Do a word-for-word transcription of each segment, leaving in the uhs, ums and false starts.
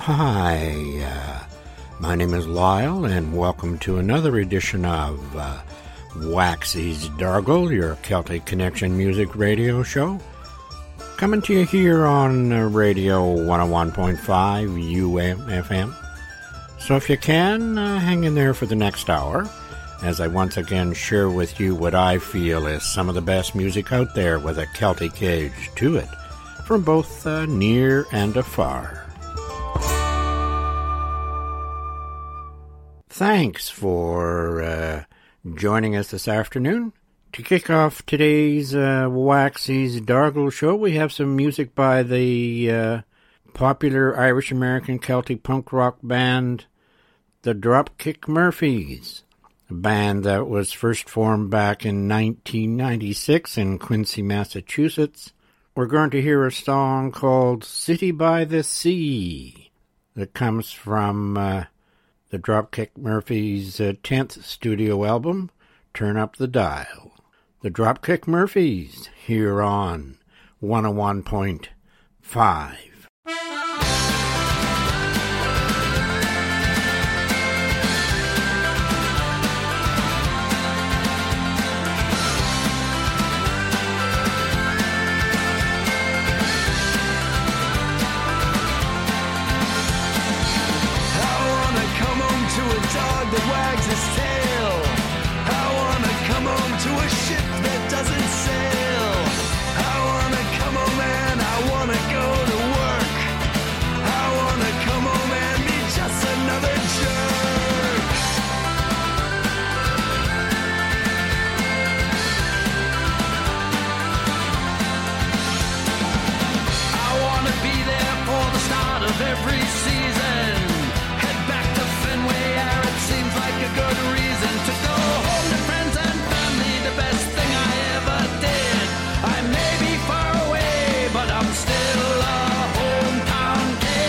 Hi, uh, my name is Lyle, and welcome to another edition of uh, Waxy's Dargle, your Celtic Connection music radio show. Coming to you here on uh, Radio one oh one point five U M F M. So if you can, uh, hang in there for the next hour, as I once again share with you what I feel is some of the best music out there with a Celtic edge to it, from both uh, near and afar. Thanks for uh, joining us this afternoon. To kick off today's uh, Waxy's Dargle show, we have some music by the uh, popular Irish-American Celtic punk rock band, the Dropkick Murphys, a band that was first formed back in nineteen ninety-six in Quincy, Massachusetts. We're going to hear a song called City by the Sea that comes from Uh, the Dropkick Murphys' uh, tenth studio album, Turn Up the Dial. The Dropkick Murphys, here on one oh one point five. That wags his tail. I wanna come home to a ship that doesn't sail. I wanna come home and I wanna go to work. I wanna come home and be just another jerk. I wanna be there for the start of every season. Head back to Fenway, seems like a good reason to go home to friends and family, the best thing I ever did. I may be far away, but I'm still a hometown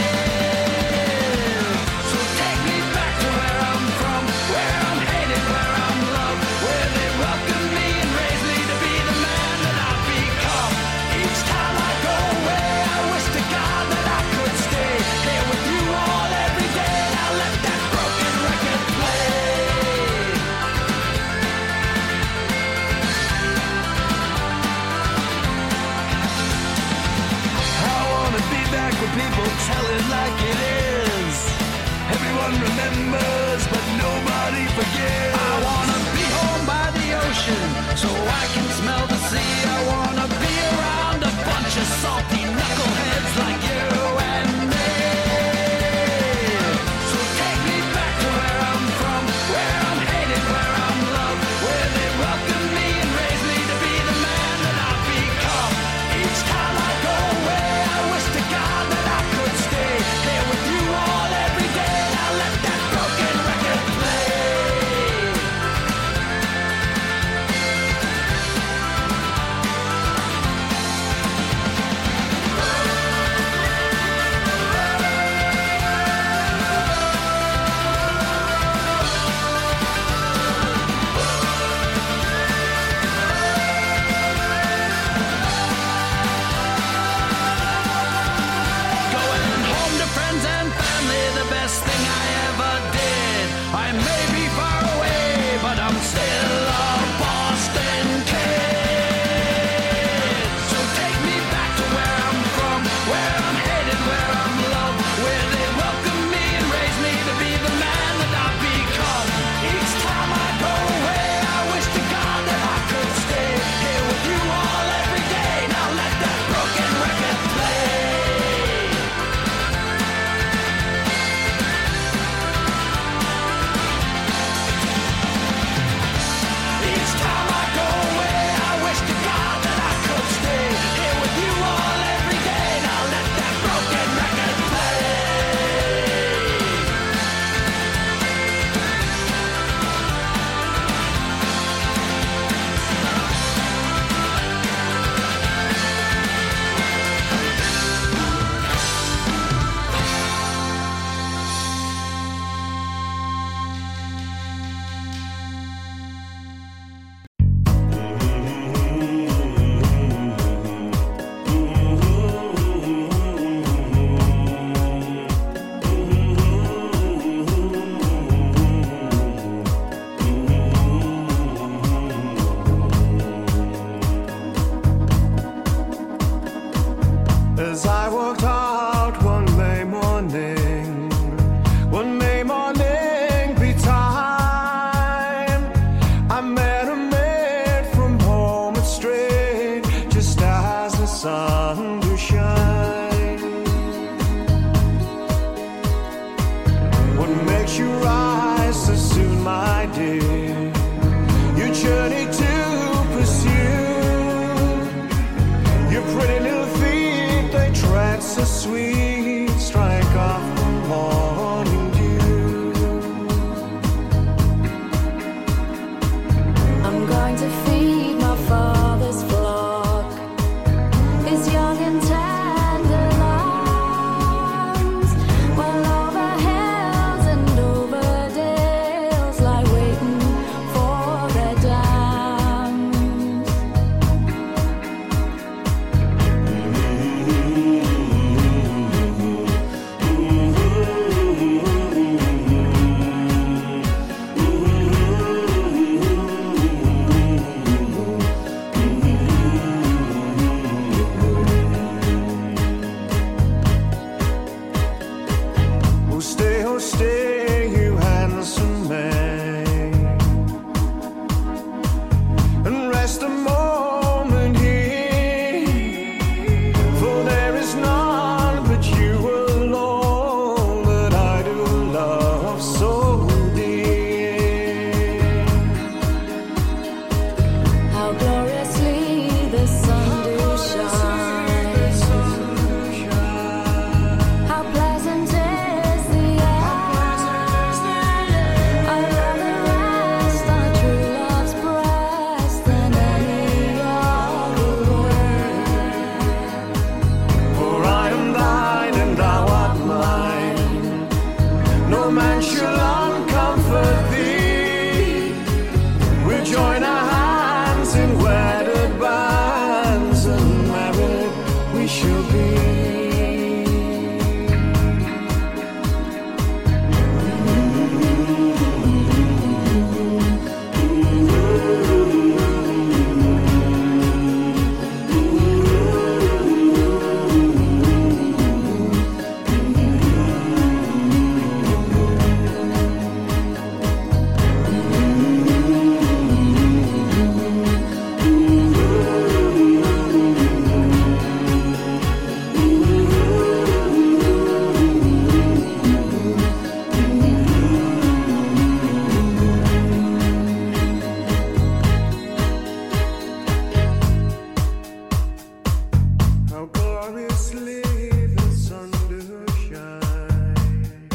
kid. So take me back to where I'm from, where I'm hated, where I'm loved, where they welcome me and raise me to be the man that I've become. Each time I go away, I wish to God that I could stay here with you all every day. Now let that broken record play. I wanna be back where people tell it like it is. Everyone remembers, but nobody forgives. I wanna be home by the ocean, so I can smell the sea. I wanna be around a bunch of salty knuckleheads like you and me. So take me back to where I'm from, where I'm hated, where I'm loved, where they welcome me and raise me to be the man that I've become. Each time I go away, I wish to God that I could stay here with you all every day. Now let that broken record play. As I walked out one May morning, one May morning be time, I met a maid from home at straight, just as the sun do shine. What makes you rise so soon, my dear? Your journey to pursue. Your pretty little feet, they tread so sweet, strike off the morning dew. I'm going to feed my father's flock, his young and tender lambs, while over hills and over dales lie waiting for their dams. Oh, stay, oh, stay, you handsome man, and rest a moment here, for there is none but you alone that I do love so dear. How gloriously the sun do shine. How pleasant is the air. I'd rather rest on true love's breast than any other where. For I am thine and thou art mine, no man shall uncomfort thee. We'll join our hands in wedded bands, and married we shall be. How gloriously the sun do shine.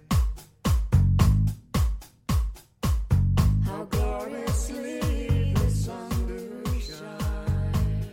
How gloriously the sun do shine.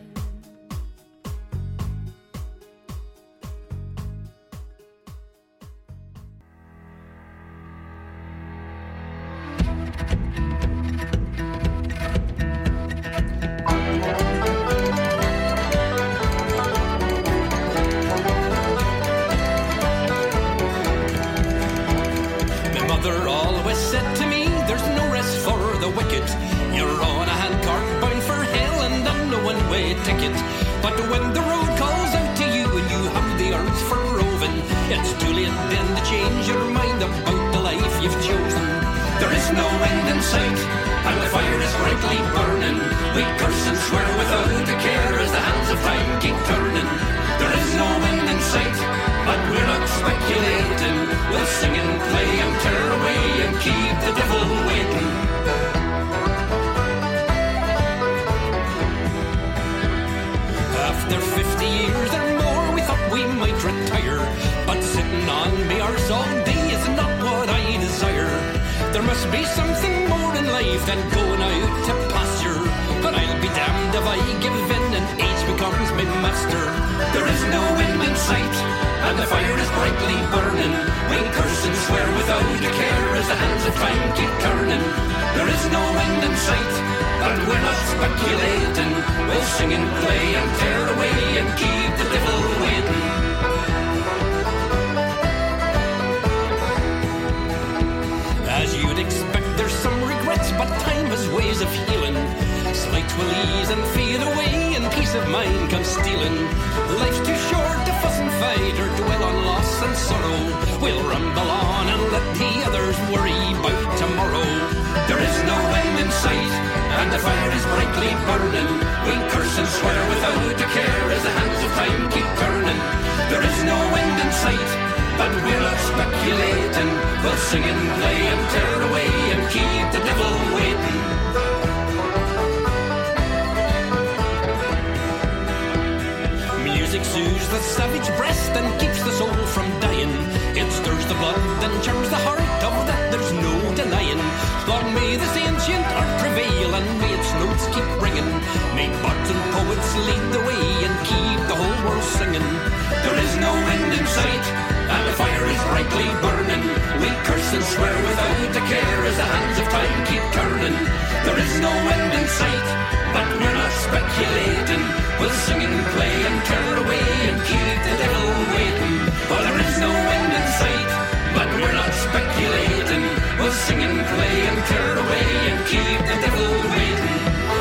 My mother always said to me, there's no rest for the wicked. You're on a handcart bound for hell and on a one-way ticket. But when the road calls out to you and you have the urge for roving, it's too late then to change your mind about the life you've chosen. There is no end in sight, and the fire is brightly burning. We curse and swear without a care as the hands of time keep turning. There is no end in sight, but we're not speculating. We'll sing and play and tear away and keep the devil waiting. After fifty years or more, we thought we might retire, but sitting on me arse all day is not what I desire. There must be something more in life than going out to pasture, but I'll be damned if I give in and age becomes my master. There is no end in sight, and the fire is brightly burning. We curse and swear without a care as the hands of time keep turning. There is no end in sight, but we're not speculating. We'll sing and play and tear away and keep the devil waiting. As you'd expect, there's some regrets, but time has ways of healing. Slight will ease and fade away, and peace of mind comes stealing. Life's too short to later dwell on loss and sorrow. We'll rumble on and let the others worry about tomorrow. There is no end in sight, and the fire is brightly burning. We'll curse and swear without a care as the hands of time keep turning. There is no end in sight, but we're not speculating. We'll sing and play and tear away and keep the devil waiting. Music soothes the savage breast and keeps the soul from dying. It stirs the blood and charms the heart, of that there's no denying. Long may this ancient art prevail and may its notes keep ringing. May bards and poets lead the way and keep the whole world singing. There is no end in sight, and the fire is brightly burning. We curse and swear without a care as the hands of time keep turning. There is no end in sight, but we're not speculating. We'll sing and play and tear away and keep the devil waiting. Well, there is no end in sight, but we're not speculating. We'll sing and play and tear away and keep the devil waiting.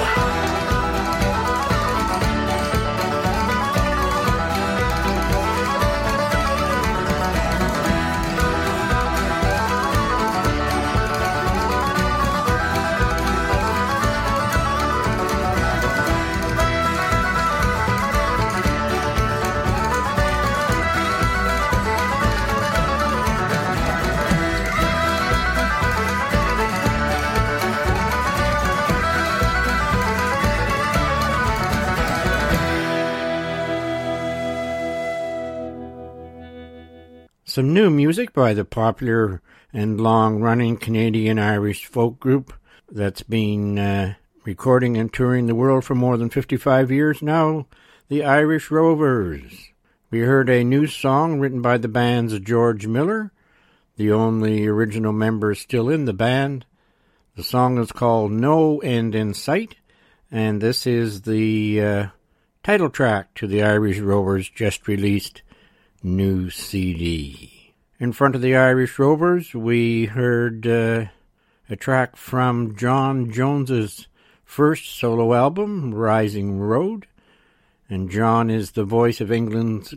Some new music by the popular and long-running Canadian-Irish folk group that's been uh, recording and touring the world for more than fifty-five years now, the Irish Rovers. We heard a new song written by the band's George Miller, the only original member still in the band. The song is called No End in Sight, and this is the uh, title track to the Irish Rovers' just released new C D. In front of the Irish Rovers, we heard uh, a track from John Jones's first solo album, Rising Road. And John is the voice of England's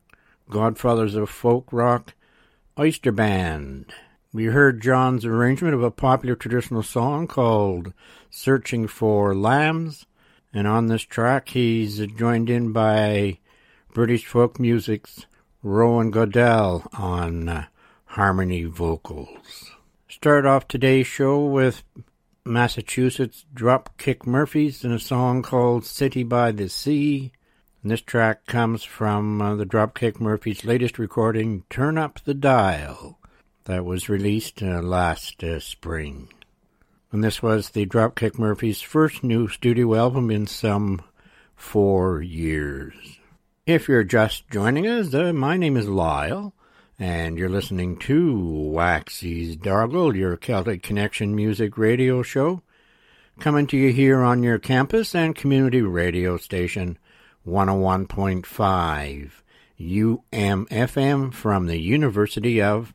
godfathers of folk rock, Oyster Band. We heard John's arrangement of a popular traditional song called Searching for Lambs. And on this track, he's joined in by British folk music's Rowan Goodell on uh, harmony vocals. Start off today's show with Massachusetts Dropkick Murphys and a song called City by the Sea. And this track comes from uh, the Dropkick Murphys' latest recording, Turn Up the Dial, that was released uh, last uh, spring. And this was the Dropkick Murphys' first new studio album in some four years. If you're just joining us, uh, my name is Lyle, and you're listening to Waxy's Dargle, your Celtic Connection music radio show, coming to you here on your campus and community radio station, one oh one point five U M F M from the University of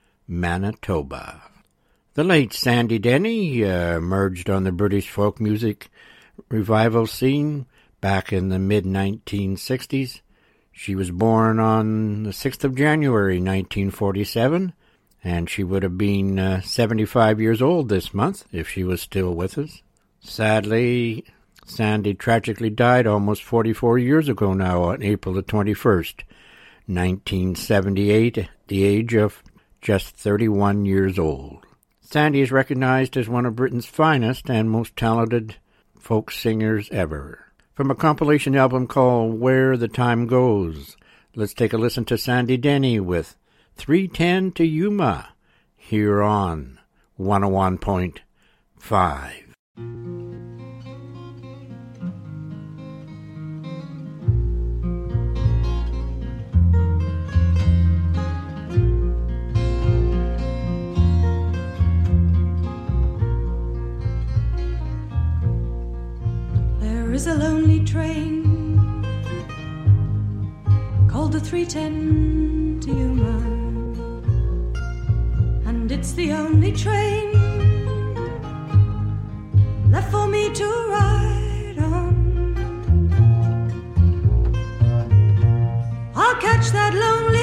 Manitoba. The late Sandy Denny uh, emerged on the British folk music revival scene back in the mid nineteen sixties. She was born on the sixth of January, nineteen forty-seven, and she would have been uh, seventy-five years old this month if she was still with us. Sadly, Sandy tragically died almost forty-four years ago now on April the twenty-first, nineteen seventy-eight, at the age of just thirty-one years old. Sandy is recognized as one of Britain's finest and most talented folk singers ever. From a compilation album called Where the Time Goes, let's take a listen to Sandy Denny with three ten to Yuma, here on one oh one point five. There is a lonely train called the three ten to Yuma, and it's the only train left for me to ride on. I'll catch that lonely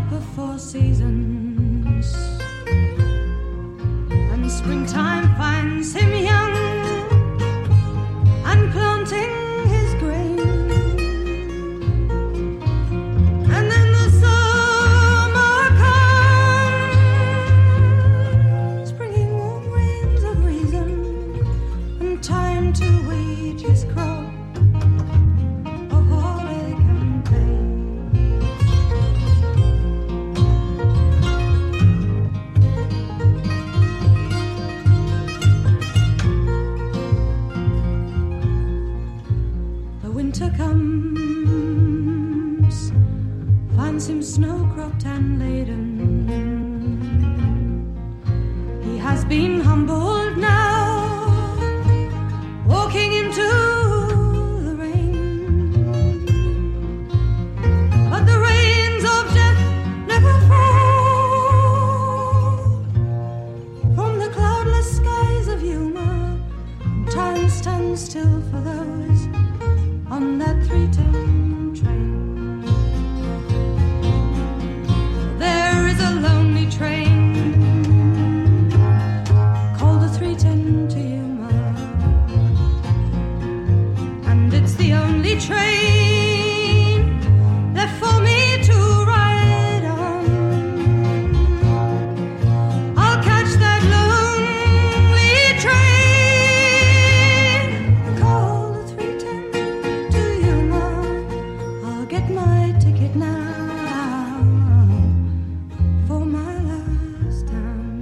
ripe of four seasons, and springtime finds him young and planting his grain. And then the summer comes, bringing warm rains of reason and time to wage his crop of heartache and pain. The winter comes, finds him snow-cropped and laden. He has been humbled now, walking into the rain. But the rains of death never fall from the cloudless skies of humor. Time stands still for those on that three-ten train. There is a lonely train called the three-ten to Yuma, and it's the only train left for me to ride on. I'll catch that lonely train called the three-ten to Yuma. I'll get my ticket now for my last town.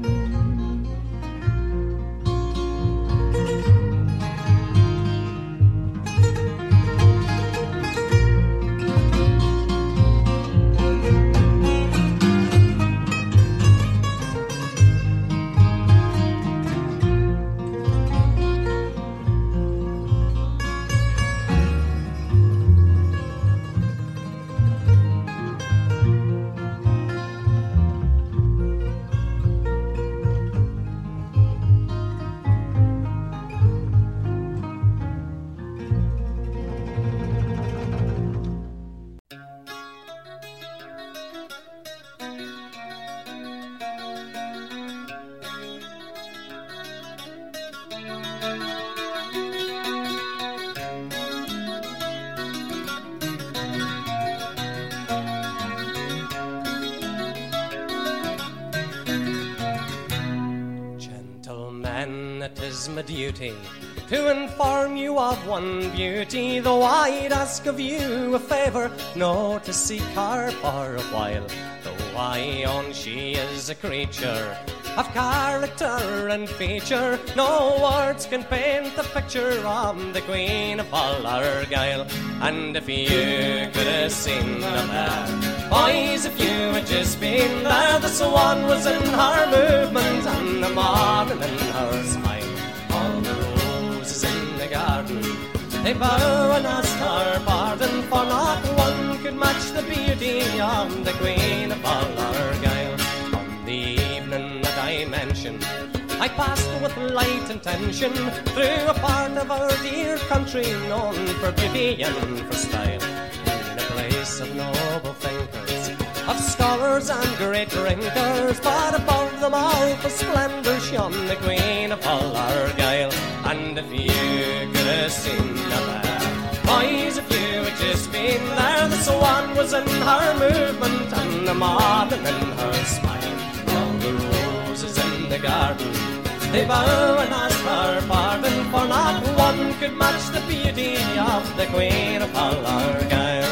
Gentlemen, it is my duty to inform you of one beauty, though I'd ask of you a favour, no to seek her for a while. Though I own she is a creature of character and feature, no words can paint the picture of the Queen of all Argyle. And if you could have seen them there, boys, if you had just been there, the swan was in her movement and the morning in her smile. All the roses in the garden, they bow and ask her pardon, for not one could match the beauty of the Queen of all Argyle. On the evening that I mentioned, I passed with light intention through a part of our dear country known for beauty and for style, in a place of noble thinkers, of scholars and great drinkers, but above them all for splendour shone the Queen of all Argyle. And if you could have seen her there, boys, if you had just been there, the swan was in her movement and the morning in her smile. All the roses in the garden, they bow and ask her pardon, for not one could match the beauty of the Queen of all Argyle.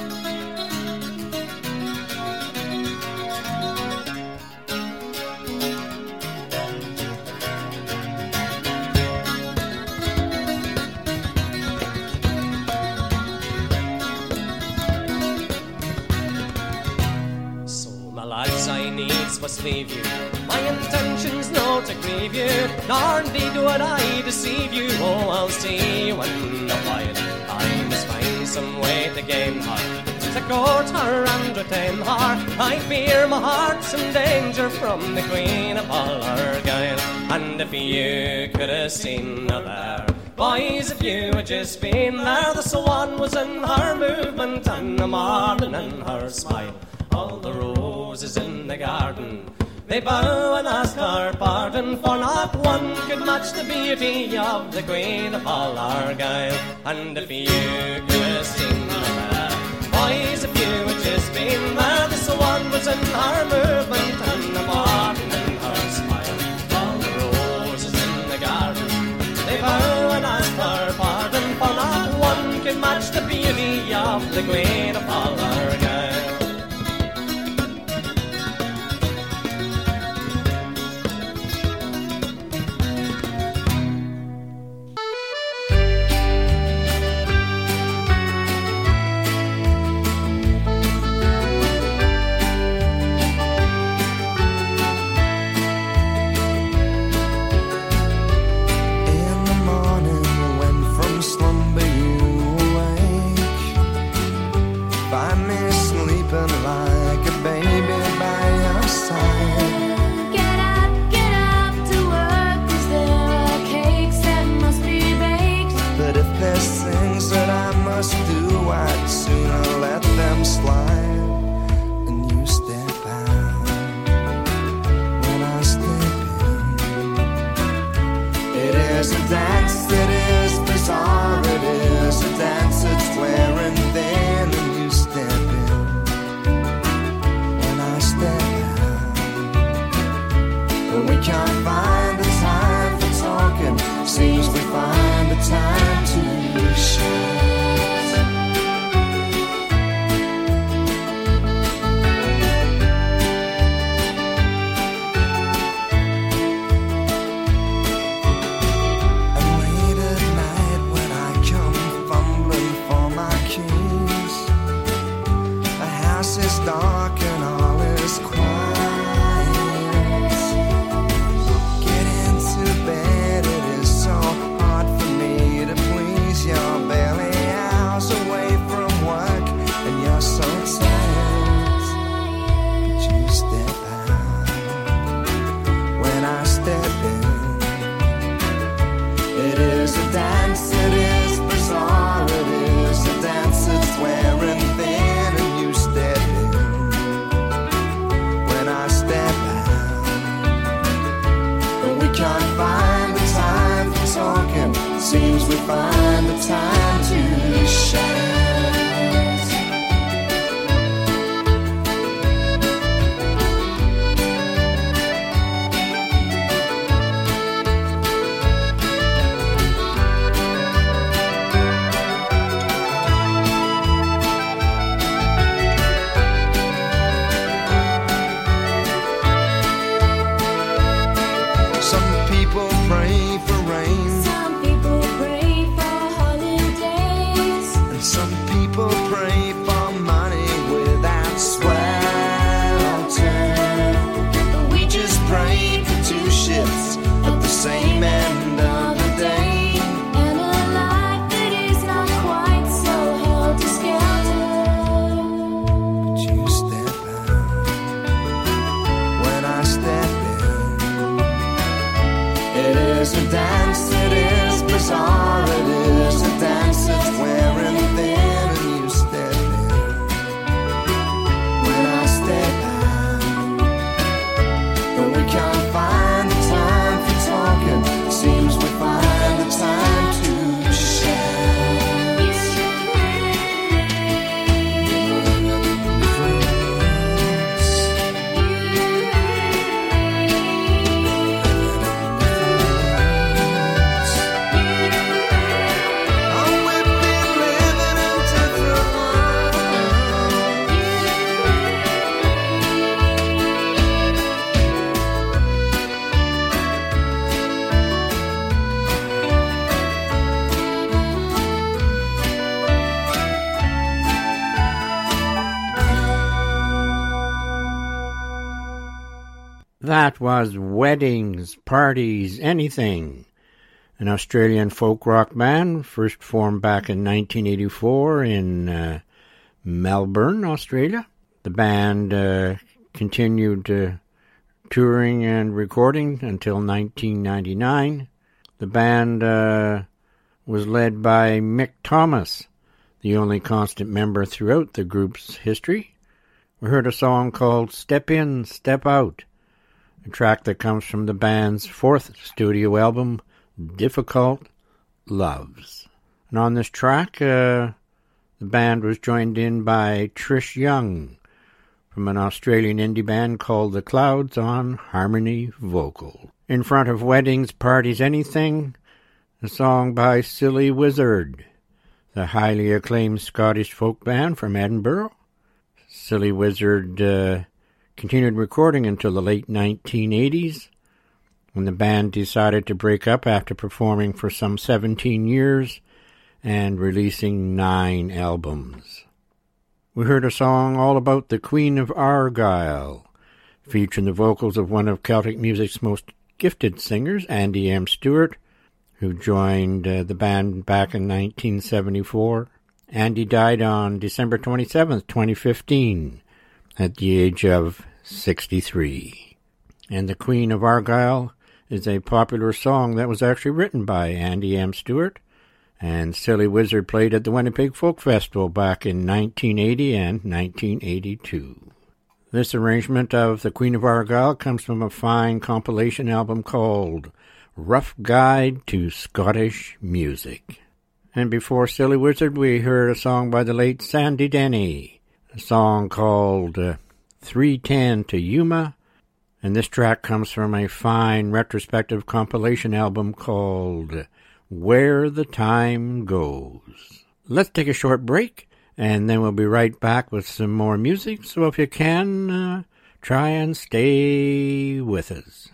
Lads, I needs must leave you. My intention's not to grieve you, nor indeed would I deceive you. Oh, I'll see you in a while. I must find some way to gain her, to court her and retain her. I fear my heart's in danger from the Queen of all Argyle. And if you could have seen her there, boys, if you had just been there, the swan was in her movement and the morning in her smile. all the roses in the garden. They bow and ask our pardon, for not one could match the beauty of the Queen of all Argyle. And if you could have seen her, boys, if you had just been there, the swan was in her movement and the morning in her smile. All the roses in the garden, they bow and ask her pardon, for not one could match the beauty of the Queen of all Argyle. In the morning when from slumber you awake, find me sleeping like a baby by your side. Get up, get up to work, 'cause there are cakes that must be baked. But if there's things that I must do, I'd sooner let them slide. And you step out when I step in. It is a dance that is bizarre. It is a dance that's wearing thin. And you step in when I step out. But we can't find the time for talking. Seems we find the time to share. And late at night when I come fumbling for my keys, the house is dark and all is quiet. Get into bed, it is so hard for me to please. You're barely hours away from work and you're so tired. But you step out when I step in. It is a dance, it is bizarre. It is a dance that's wearing thin. And you step in when I step out. But we can't find the time for talking. Seems we find the time to share. Some people pray for rain, Some people pray for holidays. and some people pray for money without swelter. But we just pray for two shifts at the same end of the day. And a life that is not quite so helter-skelter. But you step out when I step in. It is a dance, it is bizarre. It is a dance that's wearing thin. And you step in when I step out. But we can't find the time for talking. Seems we find the time to share. Oh, we've been living in different worlds. That was Weddings, Parties, Anything, an Australian folk rock band first formed back in nineteen eighty-four in uh, Melbourne, Australia. The band uh, continued uh, touring and recording until nineteen ninety-nine. The band uh, was led by Mick Thomas, the only constant member throughout the group's history, We heard a song called Step In, Step Out, a track that comes from the band's fourth studio album, Difficult Loves. And on this track, uh, the band was joined in by Trish Young from an Australian indie band called The Clouds on harmony vocal. In Front of Weddings, Parties, Anything, a song by Silly Wizard, the highly acclaimed Scottish folk band from Edinburgh. Silly Wizard uh, continued recording until the late nineteen eighties, when the band decided to break up after performing for some seventeen years and releasing nine albums. We heard a song all about the Queen of Argyll, featuring the vocals of one of Celtic music's most gifted singers, Andy M. Stewart, who joined uh, the band back in nineteen seventy-four. Andy died on December twenty-seventh, twenty fifteen, at the age of sixty-three. And the Queen of Argyll is a popular song that was actually written by Andy M. Stewart, and Silly Wizard played at the Winnipeg Folk Festival back in nineteen eighty and nineteen eighty-two. This arrangement of The Queen of Argyll comes from a fine compilation album called Rough Guide to Scottish Music. And before Silly Wizard, we heard a song by the late Sandy Denny, a song called uh, three ten to Yuma, and this track comes from a fine retrospective compilation album called Where the Time Goes. Let's take a short break, and then we'll be right back with some more music, so if you can, uh, try and stay with us.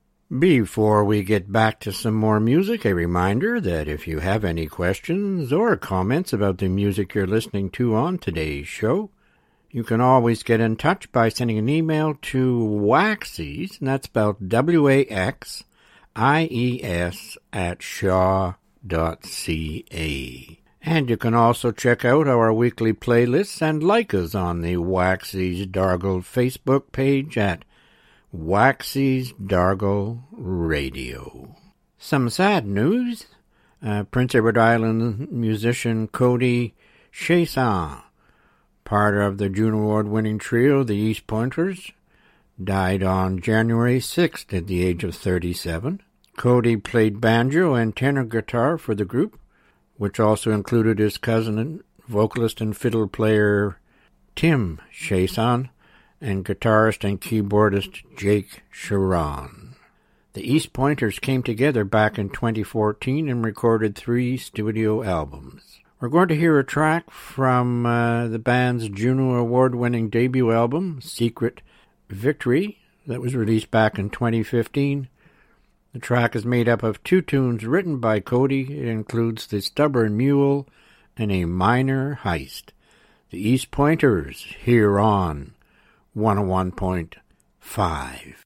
Before we get back to some more music, a reminder that if you have any questions or comments about the music you're listening to on today's show, you can always get in touch by sending an email to Waxies, and that's spelled W A X I E S at shaw dot C A. And you can also check out our weekly playlists and like us on the Waxies Dargle Facebook page at Waxies Dargle Radio. Some sad news. Uh, Prince Edward Island musician Cody Chasson, part of the Juno Award-winning trio, the East Pointers, died on January sixth at the age of thirty-seven. Cody played banjo and tenor guitar for the group, which also included his cousin, vocalist and fiddle player Tim Chasson, and guitarist and keyboardist Jake Sharon. The East Pointers came together back in twenty fourteen and recorded three studio albums. We're going to hear a track from uh, the band's Juno Award-winning debut album, Secret Victory, that was released back in twenty fifteen. The track is made up of two tunes written by Cody. It includes The Stubborn Mule and A Minor Heist. The East Pointers, here on one oh one point five.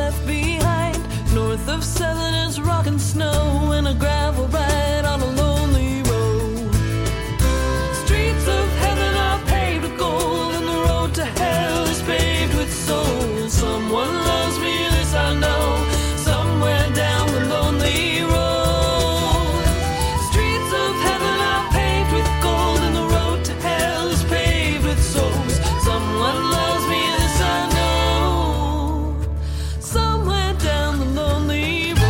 left behind. North of seven is rock and snow and a gravel ride on a lonely road. Streets of heaven are paved with gold and the road to hell is paved with souls. Someone loves me, this I know, somewhere down the lonely road. Streets of heaven are paved with gold and the road to hell is paved with souls. Someone loves me, this I know, somewhere down the lonely road.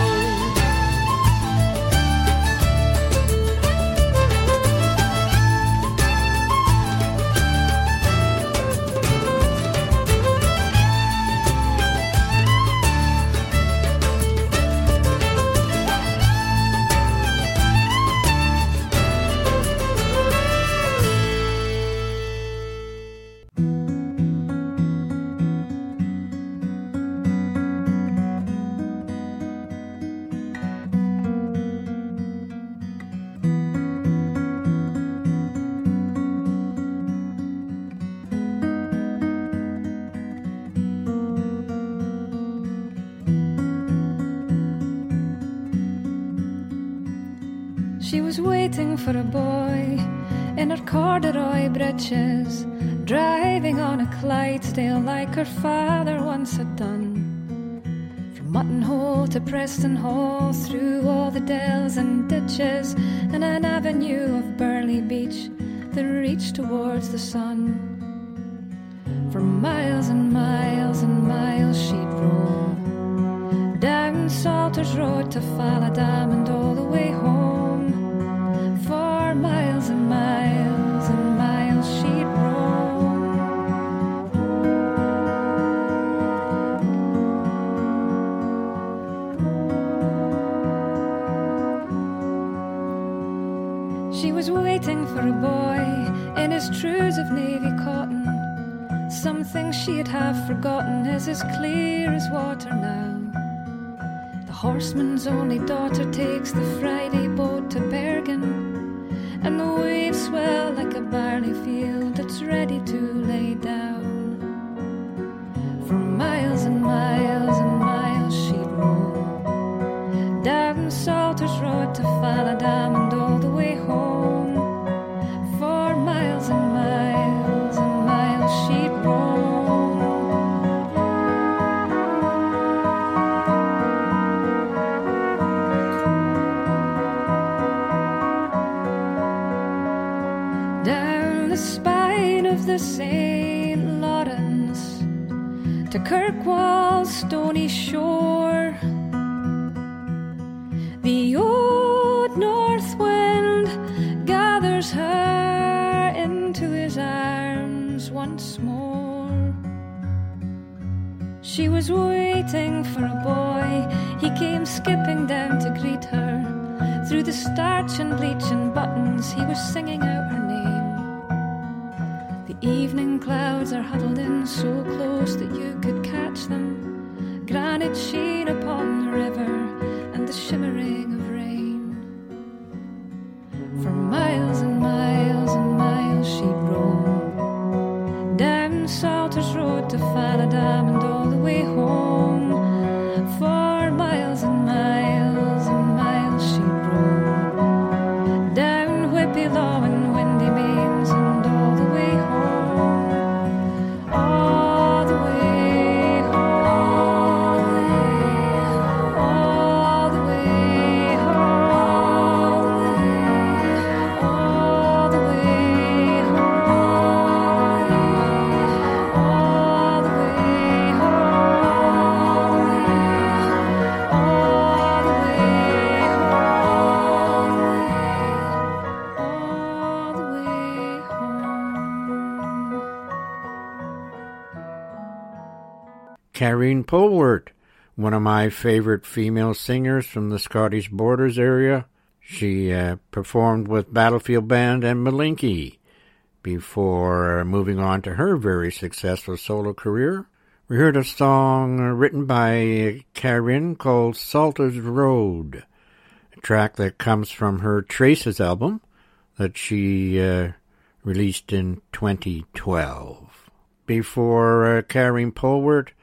She was waiting for a boy in her corduroy breeches, driving on a Clydesdale like her father once had done. From Mutton Hole to Preston Hall, through all the dells and ditches, and an avenue of Burley Beach that reached towards the sun. For miles and miles and miles she'd roam, down Salters Road to Falladam and all the way home. For miles and miles and miles she'd roam. She was waiting for a boy in his trews of navy cotton. Something she'd have forgotten is as clear as water now. The horseman's only daughter takes the Friday boat to Bergen, and the waves swell like a barley field that's ready to lay down. For miles and miles and miles she'd roam, down Salters Road to Falladam and all the way home. For miles and miles and miles she'd roam. Down the spine of the Saint Lawrence to Kirkwall's stony shore, the old north wind gathers her into his arms once more. She was waiting for a boy, he came skipping down to greet her. Through the starch and bleach and buttons he was singing out her name. The evening clouds are huddled in so close that you could catch them, granite sheen upon the river and the shimmering of rain. For miles and miles and miles she'd roam, down Salters Road to Falladam and all the way home. For miles and miles and miles she'd roam, down Whippy Law and Windy Mains and all the way home. All the way home, all the way home, all the way home, all the way home, all the way home, all the way home. Karine Polwart, one of my favorite female singers from the Scottish Borders area. She uh, performed with Battlefield Band and Malinky before moving on to her very successful solo career. We heard a song written by Karine called Salters Road, a track that comes from her Traces album that she uh, released in twenty twelve. Before uh, Karine Polwart,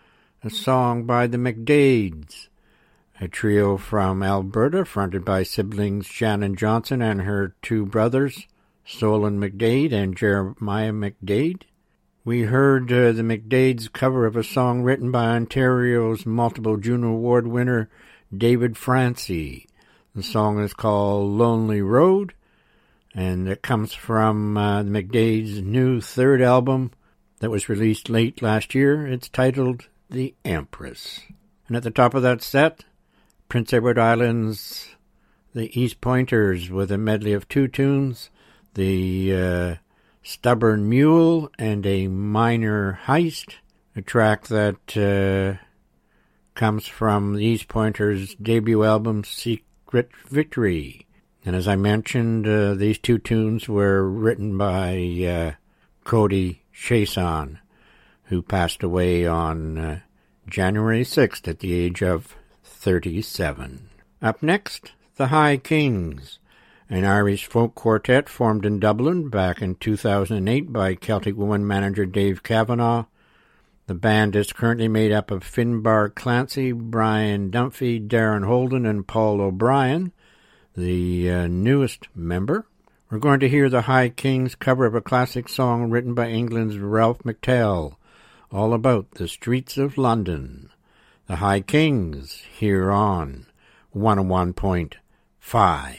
a song by the McDades, a trio from Alberta fronted by siblings Shannon Johnson and her two brothers, Solon McDade and Jeremiah McDade. We heard uh, the McDades' cover of a song written by Ontario's multiple Juno Award winner David Francie. The song is called Lonely Road, and it comes from uh, the McDades' new third album that was released late last year. It's titled The Empress. And at the top of that set, Prince Edward Island's The East Pointers with a medley of two tunes, The uh, Stubborn Mule and A Minor Heist, a track that uh, comes from the East Pointers' debut album, Secret Victory. And as I mentioned, uh, these two tunes were written by uh, Cody Chason, who passed away on uh, January sixth at the age of thirty-seven. Up next, the High Kings, an Irish folk quartet formed in Dublin back in two thousand eight by Celtic Woman manager Dave Kavanagh. The band is currently made up of Finbar Clancy, Brian Dunphy, Darren Holden, and Paul O'Brien, the uh, newest member. We're going to hear the High Kings cover of a classic song written by England's Ralph McTell, all about the streets of London. The High Kings, here on one oh one point five.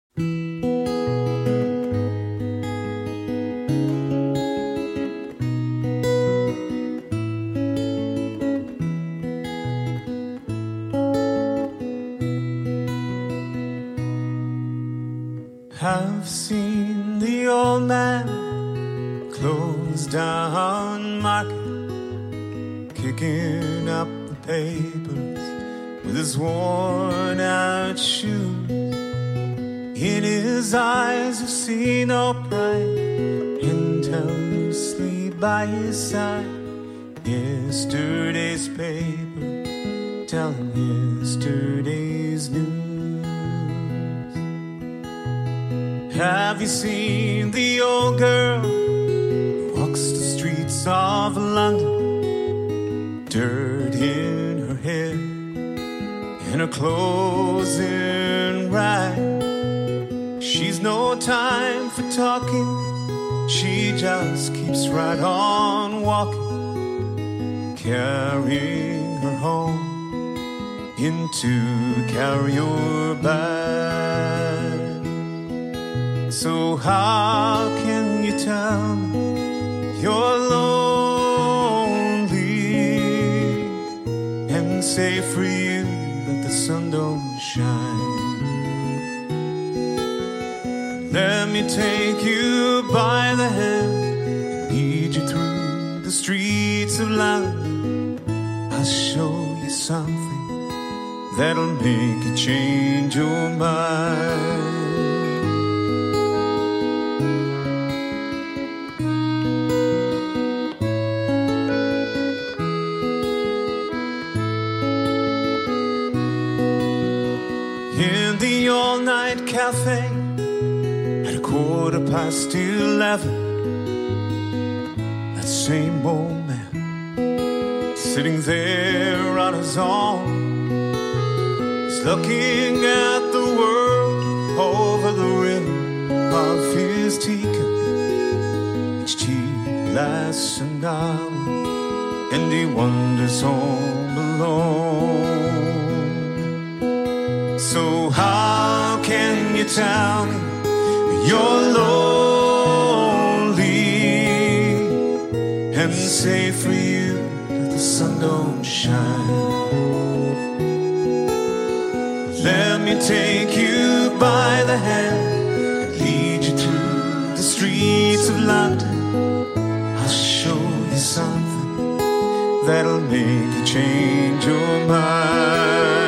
I've seen the old man close down market, kicking up the papers with his worn out shoes. In his eyes you see no pride, until you sleep by his side. Yesterday's paper telling yesterday's news. Have you seen the old girl who walks the streets of London? Dirt in her hair and her clothes in rag. She's no time for talking, she just keeps right on walking, carrying her home into carrier bag. So how can you tell me you're lonely and say for you that the sun don't shine? Let me take you by the hand and lead you through the streets of London. I'll show you something that'll make you change your mind. In the all-night cafe at a quarter past eleven, that same old man sitting there on his own, he's looking at the world over the rim of his teacup. Each tea lasts an hour, and he wanders home alone. So how can you tell me you're lonely and say for you that the sun don't shine? Let me take you by the hand and lead you through the streets of London. I'll show you something that'll make you change your mind.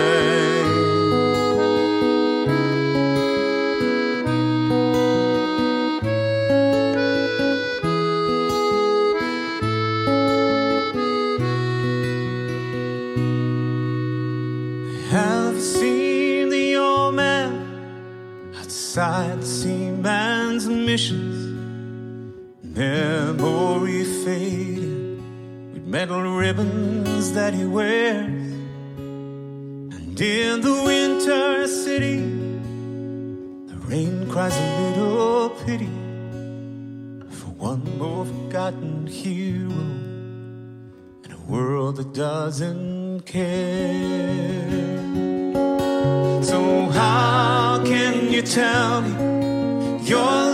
Have seen the old man outside the seaman's missions, memory fading with metal ribbons that he wears. And in the winter city, the rain cries a little pity for one more forgotten hero in a world that doesn't care. So how can you tell me you're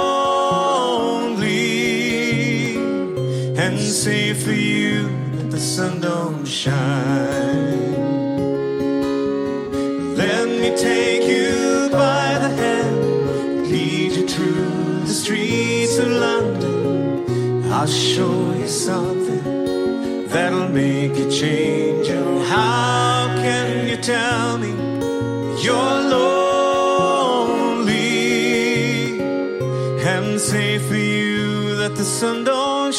lonely and say for you that the sun don't shine? Let me take you by the hand, lead you through the streets of London. I'll show you something that'll make you change. And how can you tell me you're lonely and say for you that the sun don't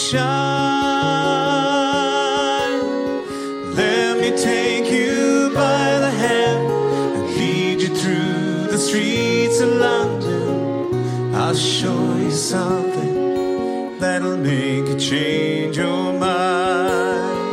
shine? Let me take you by the hand and lead you through the streets of London. I'll show you something that'll make you change your mind.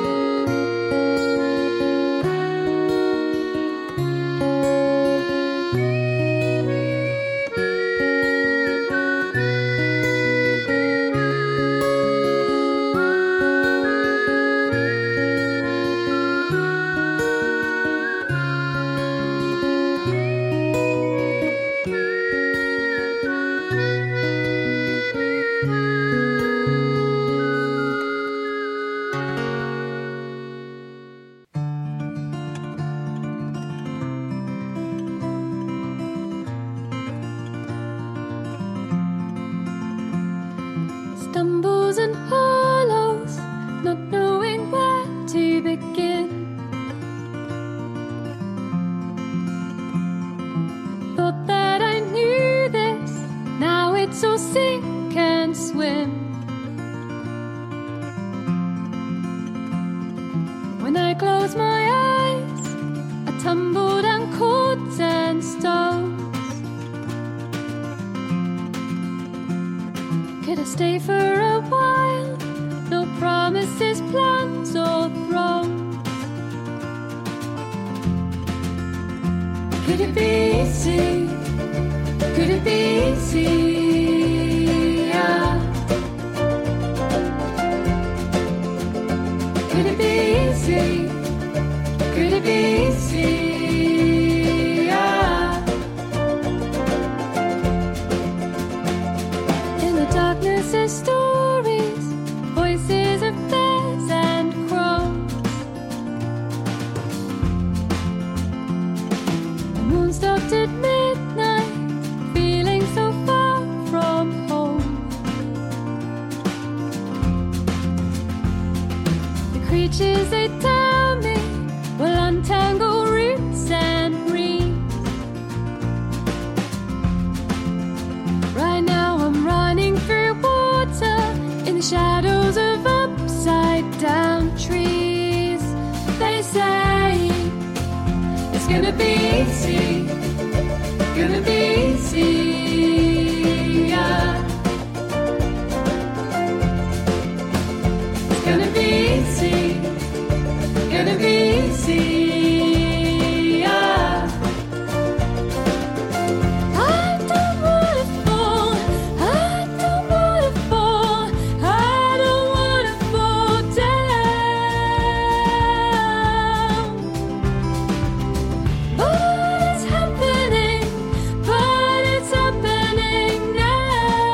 Stumbles and hollows, not knowing where to begin. Thought that I knew this, now it's all sink and swim. When I close my eyes, I tumble down cords and stones. Could I stay for a while? No promises, plans, or thrones. Could it be easy? Could it be easy? Yeah. Could it be easy? Could it be easy? Yeah. In the darkness there's stories, voices of bears and crows. The moon stopped at midnight, feeling so far from home. The creatures they tell me will untangle roots and reeds. Right now I'm running through water in the shadows of upside down trees. They say it's gonna be easy, gonna be easy. Yeah. It's gonna be easy, gonna be easy. Yeah. I don't wanna fall, I don't wanna fall, I don't wanna fall down. But it's happening, but it's happening now.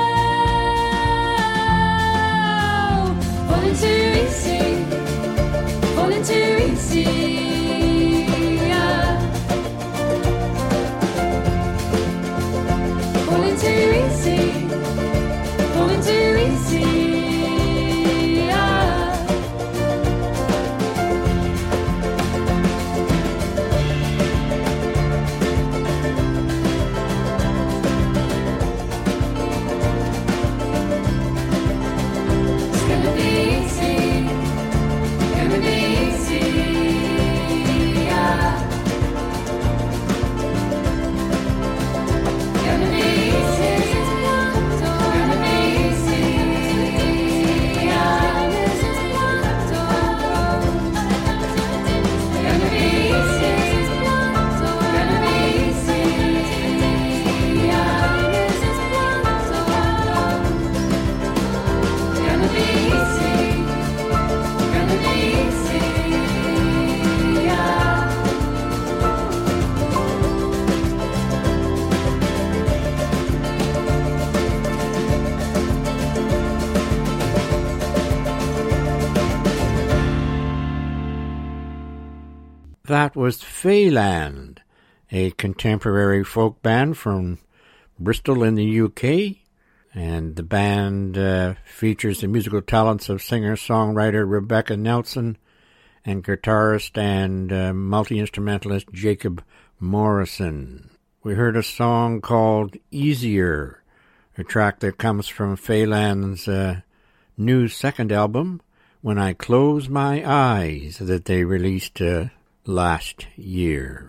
That was Fayland, a contemporary folk band from Bristol in the U K, and the band uh, features the musical talents of singer-songwriter Rebecca Nelson and guitarist and uh, multi-instrumentalist Jacob Morrison. We heard a song called Easier, a track that comes from Fayland's uh, new second album, When I Close My Eyes, that they released uh, last year.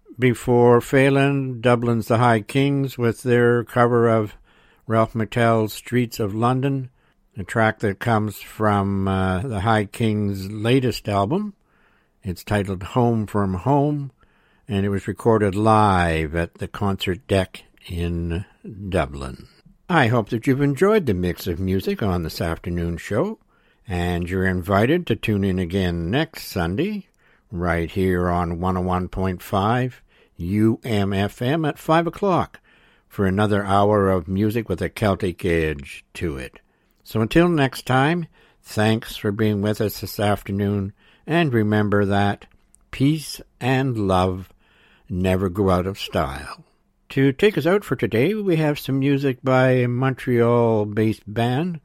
Before Fayland, Dublin's The High Kings with their cover of Ralph McTell's Streets of London, a track that comes from uh, The High Kings' latest album. It's titled Home from Home, and it was recorded live at the Concert Deck in Dublin. I hope that you've enjoyed the mix of music on this afternoon show, and you're invited to tune in again next Sunday, right here on one oh one point five U M F M at five o'clock for another hour of music with a Celtic edge to it. So until next time, thanks for being with us this afternoon, and remember that peace and love never go out of style. To take us out for today, we have some music by a Montreal-based band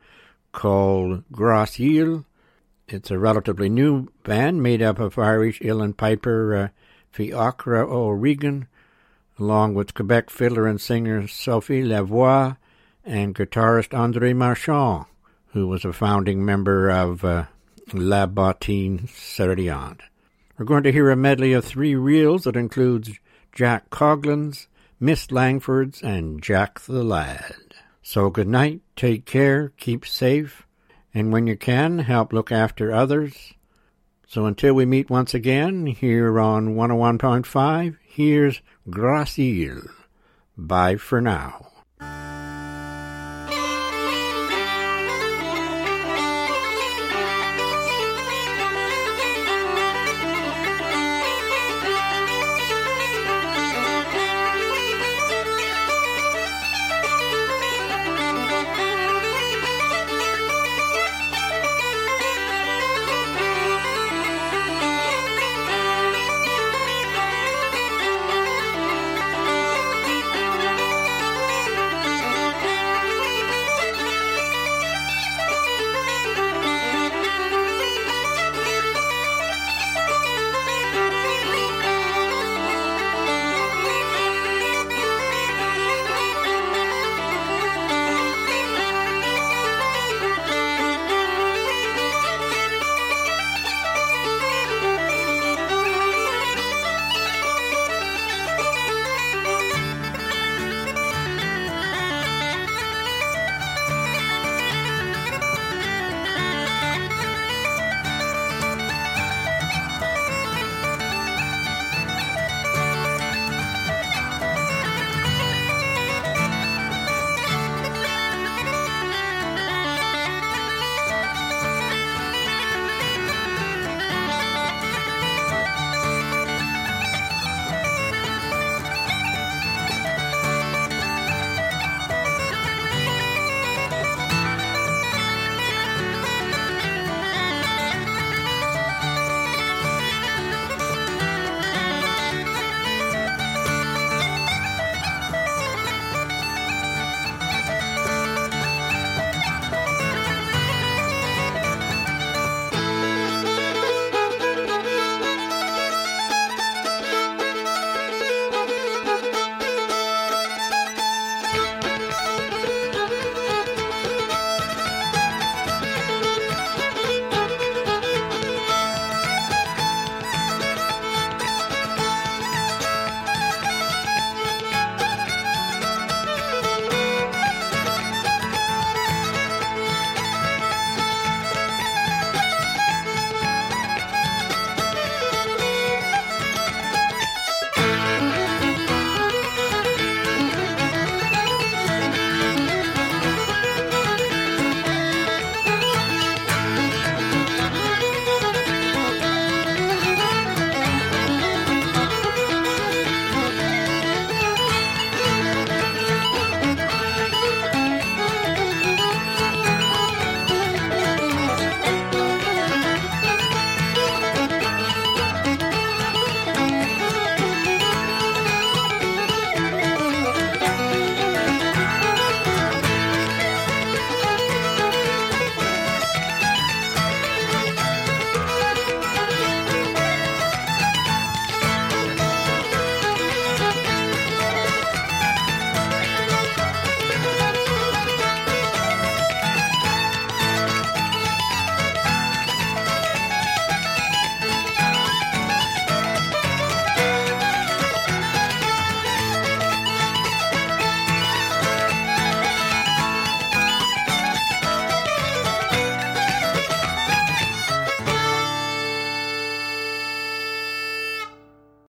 called Gros Île. It's a relatively new band made up of Irish uilleann piper uh, Fiachra O'Regan, along with Quebec fiddler and singer Sophie Lavoie and guitarist André Marchand, who was a founding member of uh, La Bottine Serdiant. We're going to hear a medley of three reels that includes Jack Coughlin's, Miss Langford's, and Jack the Lad. So good night, take care, keep safe, and when you can, help look after others. So until we meet once again here on one oh one point five, here's Gros Île. Bye for now.